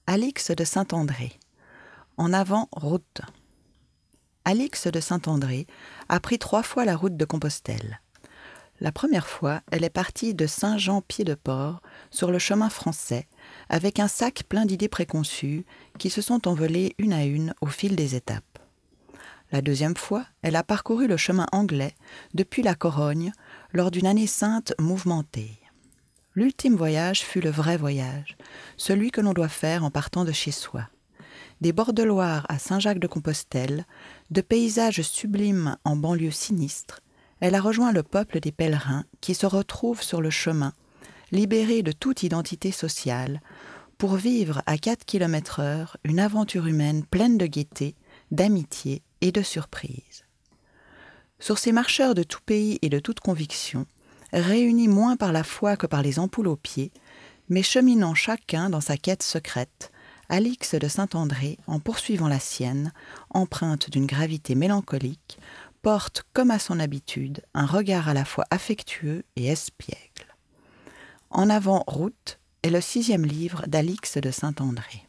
Alix de Saint-André. En avant, route. Alix de Saint-André a pris 3 fois la route de Compostelle. La première fois, elle est partie de Saint-Jean-Pied-de-Port sur le chemin français, avec un sac plein d'idées préconçues qui se sont envolées une à une au fil des étapes. La deuxième fois, elle a parcouru le chemin anglais depuis la Corogne lors d'une année sainte mouvementée. L'ultime voyage fut le vrai voyage, celui que l'on doit faire en partant de chez soi. Des bords de Loire à Saint-Jacques-de-Compostelle, de paysages sublimes en banlieue sinistre, elle a rejoint le peuple des pèlerins qui se retrouvent sur le chemin, libérés de toute identité sociale, pour vivre à 4 km/h une aventure humaine pleine de gaieté, d'amitié et de surprise. Sur ces marcheurs de tout pays et de toute conviction, réunis moins par la foi que par les ampoules aux pieds, mais cheminant chacun dans sa quête secrète, Alix de Saint-André, en poursuivant la sienne, empreinte d'une gravité mélancolique, porte, comme à son habitude, un regard à la fois affectueux et espiègle. En avant, route est le 6e livre d'Alix de Saint-André.